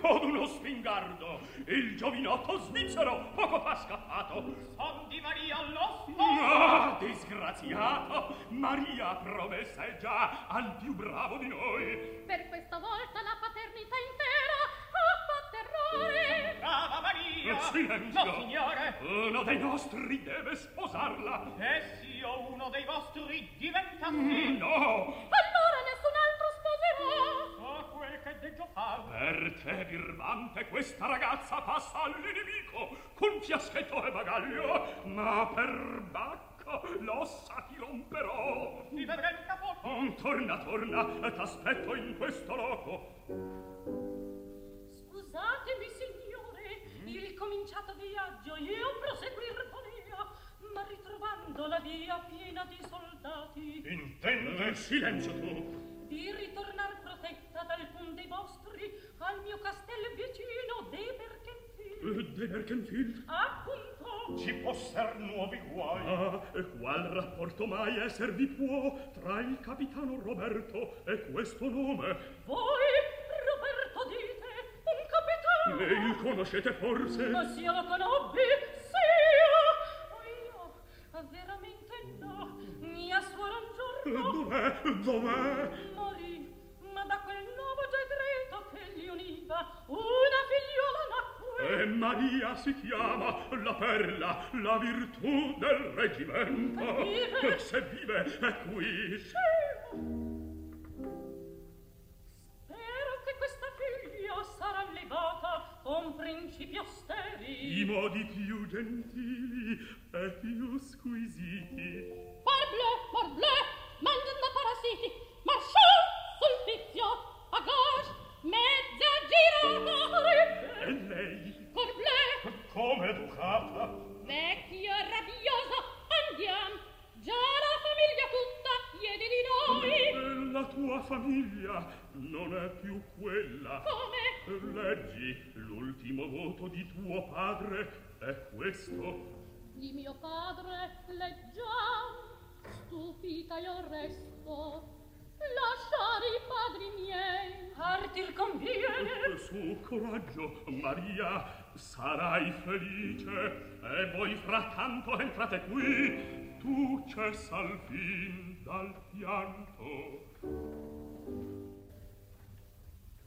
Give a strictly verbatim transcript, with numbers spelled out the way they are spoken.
od uno spingardo, il giovinotto svizzero poco fa scappato. Son di Maria l'osto. Ah, disgraziato! Maria promessa è già al più bravo di noi. Per questa volta la paternità intera ha fatto errore. Brava Maria! Silenzio! No, signore! Uno dei nostri deve sposarla. E io uno dei vostri diventa Mm, sì. no! Allora nessun altro sposerà. So quel che deggio far. Per te, birbante, questa ragazza passa all'inimico con fiaschetto e bagaglio, ma per bacco l'ossa ti romperò. Mi vedrei il capo. Mm, torna, torna, t'aspetto in questo loco. Scusatemi, signore, il cominciato viaggio io proseguir volea, ma ritrovando la via piena di soldati, Intende? Silenzio tu! di ritornar protetta dal pun dei vostri al mio castello vicino De Berkenfield. Eh, De Berkenfield? Appunto. Ci posser nuovi guai. Ah, e qual rapporto mai esservi può tra il capitano Roberto e questo nome? Voi, Roberto, dite, un capitano. Lei il conoscete forse? Ma se io lo conobbi, sì. O io, veramente no. Mia suora un Eh, giorno Dov'è? Dov'è? morì, ma da quel nuovo segreto che li univa una figliola nacque. E Maria si chiama, la perla, la virtù del reggimento. Vive? Se vive, è qui. Spero che questa figlia sarà levata con principi austeri. I modi più gentili e più squisiti. Parbleu, parbleu, mangiano da parassiti, marciò sul vizio, a gauche, mezza girata. E lei? Parbleu, Come educata? vecchio e rabbioso, andiamo. Già la famiglia tutta chiede di noi. La tua famiglia non è più quella. Come? Leggi, l'ultimo voto di tuo padre è questo. Di mio padre leggiamo, stupita io resto. Lasciare i padri miei, partir conviene. Su, coraggio, Maria, sarai felice. E voi frattanto entrate qui. Tu cessa al fin dal pianto.